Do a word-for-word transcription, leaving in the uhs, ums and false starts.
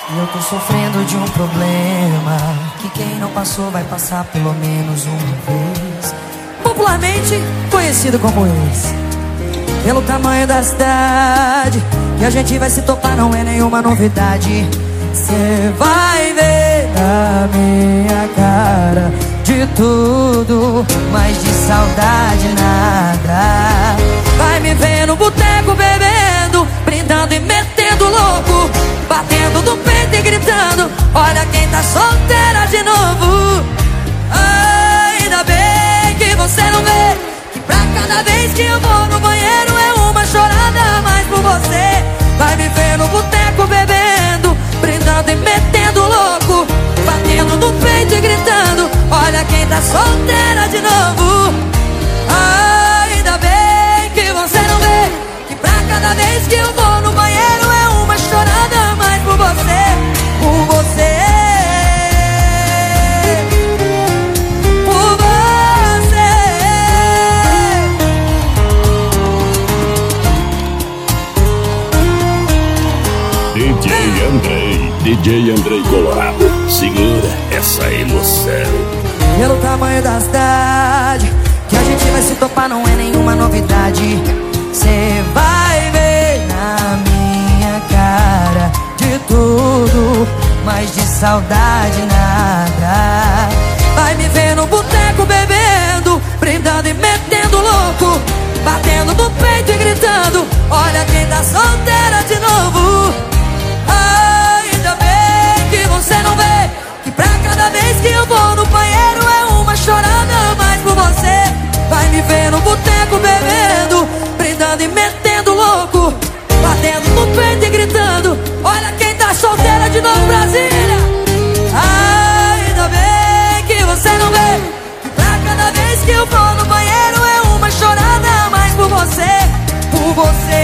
E eu tô sofrendo de um problema que quem não passou vai passar pelo menos uma vez. Popularmente conhecido como ex. Pelo tamanho da cidade que a gente vai se topar não é nenhuma novidade. Cê vai ver na minha cara de tudo, mas de saudade nada. Vai me ver no boteco bebendo, brindando e metendo louco, batendo no peito e gritando: olha quem tá solteira de novo. Ainda bem que você não vê que pra cada vez que eu vou no banheiro é uma chorada a mais por você. Vai me ver no boteco bebendo, brindando e metendo louco, batendo no peito e gritando: olha quem tá solteira de novo. Ainda bem que você não vê que pra cada vez que eu vou no banheiro é uma chorada a mais por você, por você, por você. D J Andrei, D J Andrei Colorado, segura essa emoção. Pelo tamanho da cidade que a gente vai se topar não é nenhuma novidade. Cê vai ver na minha cara de tudo, mas de saudade nada. Vai me ver no boteco bebendo, brindando e metendo louco, batendo no peito e gritando: olha quem tá solteira de novo. Ainda bem que você não vê que pra cada vez que eu vou no banheiro é uma chorada a mais por você. Vai me ver no boteco bebendo, brindando e metendo louco, batendo no peito e gritando: olha quem tá solteira de novo, Brasília. Ainda bem que você não vê que pra cada vez que eu vou no banheiro é uma chorada a mais por você, por você.